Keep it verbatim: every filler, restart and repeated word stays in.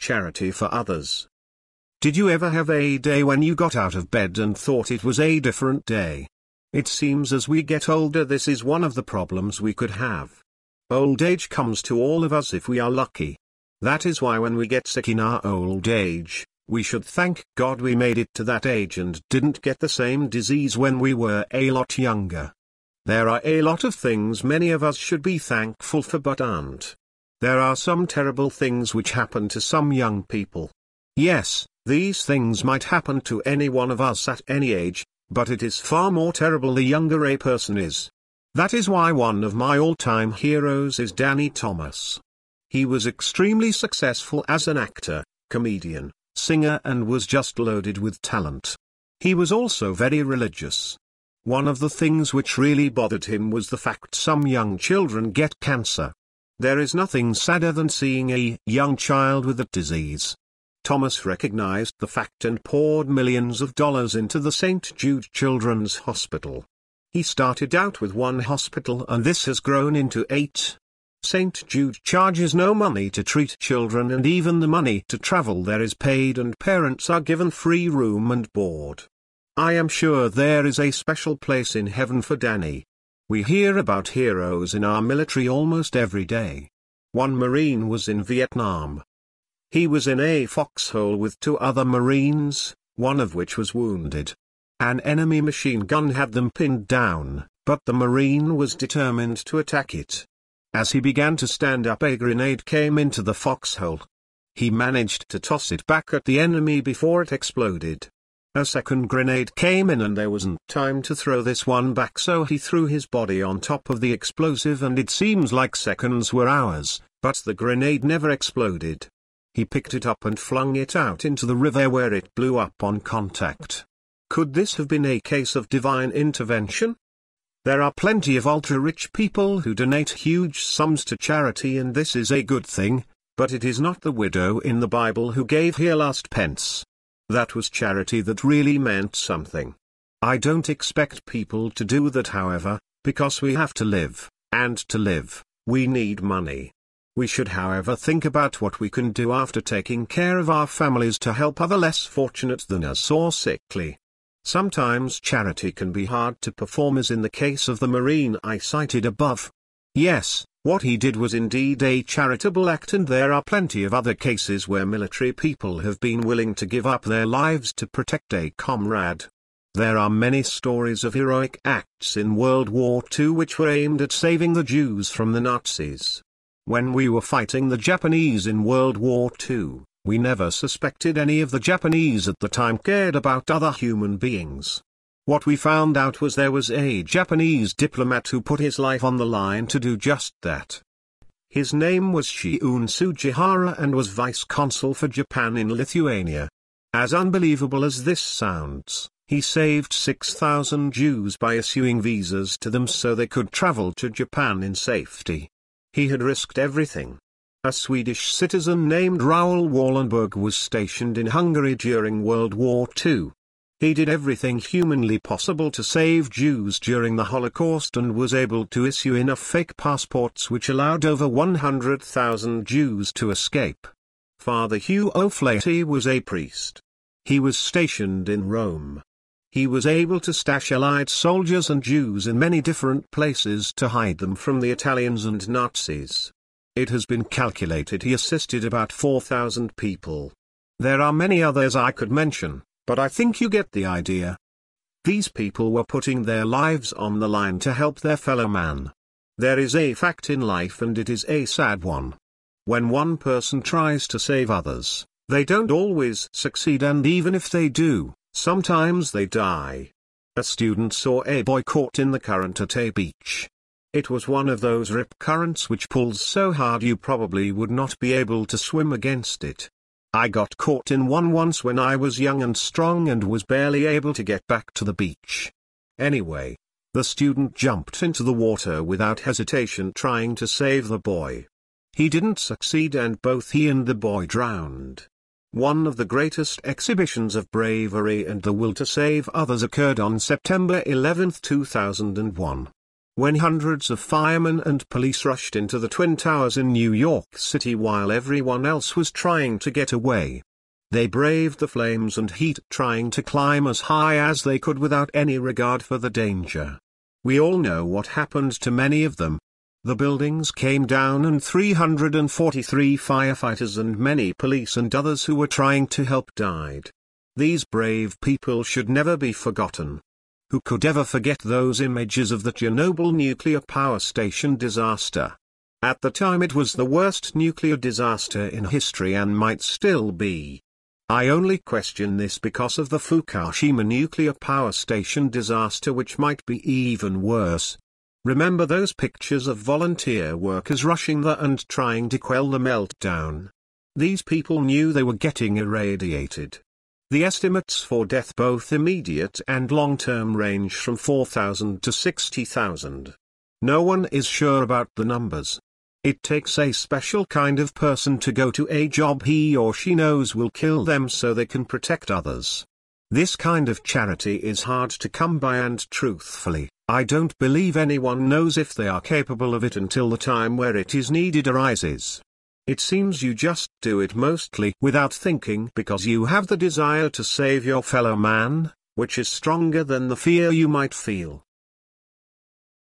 charity for others. Did you ever have a day when you got out of bed and thought it was a different day? It seems as we get older this is one of the problems we could have. Old age comes to all of us if we are lucky. That is why when we get sick in our old age, we should thank God we made it to that age and didn't get the same disease when we were a lot younger. There are a lot of things many of us should be thankful for but aren't. There are some terrible things which happen to some young people. Yes, these things might happen to any one of us at any age, but it is far more terrible the younger a person is. That is why one of my all-time heroes is Danny Thomas. He was extremely successful as an actor, comedian, singer and was just loaded with talent. He was also very religious. One of the things which really bothered him was the fact some young children get cancer. There is nothing sadder than seeing a young child with that disease. Thomas recognized the fact and poured millions of dollars into the Saint Jude Children's Hospital. He started out with one hospital and this has grown into eight. Saint Jude charges no money to treat children and even the money to travel there is paid and parents are given free room and board. I am sure there is a special place in heaven for Danny. We hear about heroes in our military almost every day. One Marine was in Vietnam. He was in a foxhole with two other Marines, one of which was wounded. An enemy machine gun had them pinned down, but the Marine was determined to attack it. As he began to stand up, a grenade came into the foxhole. He managed to toss it back at the enemy before it exploded. A second grenade came in and there wasn't time to throw this one back, so he threw his body on top of the explosive and it seems like seconds were hours, but the grenade never exploded. He picked it up and flung it out into the river where it blew up on contact. Could this have been a case of divine intervention? There are plenty of ultra-rich people who donate huge sums to charity and this is a good thing, but it is not the widow in the Bible who gave her last pence. That was charity that really meant something. I don't expect people to do that, however, because we have to live, and to live, we need money. We should, however, think about what we can do after taking care of our families to help other less fortunate than us or sickly. Sometimes charity can be hard to perform, as in the case of the Marine I cited above. Yes, what he did was indeed a charitable act, and there are plenty of other cases where military people have been willing to give up their lives to protect a comrade. There are many stories of heroic acts in World War Two which were aimed at saving the Jews from the Nazis. When we were fighting the Japanese in World War Two, we never suspected any of the Japanese at the time cared about other human beings. What we found out was there was a Japanese diplomat who put his life on the line to do just that. His name was Shiun Sugihara and was vice-consul for Japan in Lithuania. As unbelievable as this sounds, he saved six thousand Jews by issuing visas to them so they could travel to Japan in safety. He had risked everything. A Swedish citizen named Raoul Wallenberg was stationed in Hungary during World War Two. He did everything humanly possible to save Jews during the Holocaust and was able to issue enough fake passports which allowed over one hundred thousand Jews to escape. Father Hugh O'Flaherty was a priest. He was stationed in Rome. He was able to stash Allied soldiers and Jews in many different places to hide them from the Italians and Nazis. It has been calculated he assisted about four thousand people. There are many others I could mention, but I think you get the idea. These people were putting their lives on the line to help their fellow man. There is a fact in life, and it is a sad one. When one person tries to save others, they don't always succeed, and even if they do, sometimes they die. A student saw a boy caught in the current at a beach. It was one of those rip currents which pulls so hard you probably would not be able to swim against it. I got caught in one once when I was young and strong and was barely able to get back to the beach. Anyway, the student jumped into the water without hesitation, trying to save the boy. He didn't succeed and both he and the boy drowned. One of the greatest exhibitions of bravery and the will to save others occurred on September eleventh two thousand one. When hundreds of firemen and police rushed into the Twin Towers in New York City while everyone else was trying to get away. They braved the flames and heat, trying to climb as high as they could without any regard for the danger. We all know what happened to many of them. The buildings came down and three hundred forty-three firefighters and many police and others who were trying to help died. These brave people should never be forgotten. Who could ever forget those images of the Chernobyl nuclear power station disaster? At the time it was the worst nuclear disaster in history and might still be. I only question this because of the Fukushima nuclear power station disaster, which might be even worse. Remember those pictures of volunteer workers rushing there and trying to quell the meltdown? These people knew they were getting irradiated. The estimates for death, both immediate and long-term, range from four thousand to sixty thousand. No one is sure about the numbers. It takes a special kind of person to go to a job he or she knows will kill them so they can protect others. This kind of charity is hard to come by, and truthfully, I don't believe anyone knows if they are capable of it until the time where it is needed arises. It seems you just do it mostly without thinking because you have the desire to save your fellow man, which is stronger than the fear you might feel.